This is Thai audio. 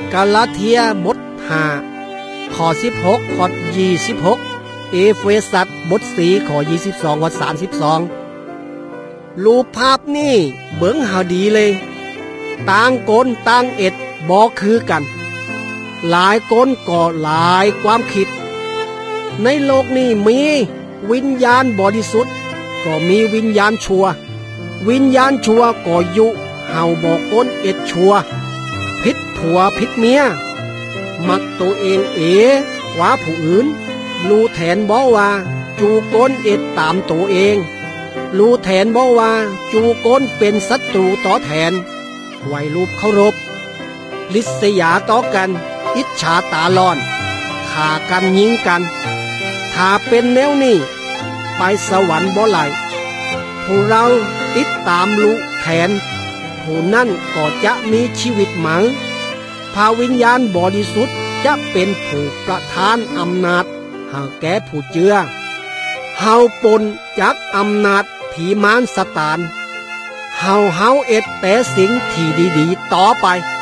กาลาเทียบท5ข้อ16ข้อ26เอเฟซัสบท4ข้อ22ข้อ32รูปภาพนี่เบิ่งหาดีเลยต่างคนต่างเอ็ดบ่คือกันหลายคนก็หลายความคิดในโลกนี้มีวิญญาณบริสุทธิ์ก็มีวิญญาณชั่ววิญญาณชั่วก็อยู่เฮาบ่คนเอ็ดชั่วผิดผัวผิดเมียมักตัวเองกว่าผู้อื่นรู้แทนบ่ว่าจูก้นเอ็ดตามตัวเองรู้แทนบ่ว่าจูก้นเป็นศัตรูต่อแทนไว้รูปเคารพลิษยาต่อกันอิจฉาตาร้อนฆ่ากันยิงกันถ้าเป็นแนวนี้ไปสวรรค์บ่ไหลผู้เราติดตามรู้แทนผู้นั่นก็จะมีชีวิตหมังพาวิญญาณบริสุทธิ์จะเป็นผู้ประทานอำนาจหาแก่ผู้เจือเฮาปนจากอำนาจผีมารซาตานเฮาเอ็ดแต่สิ่งที่ดีๆต่อไป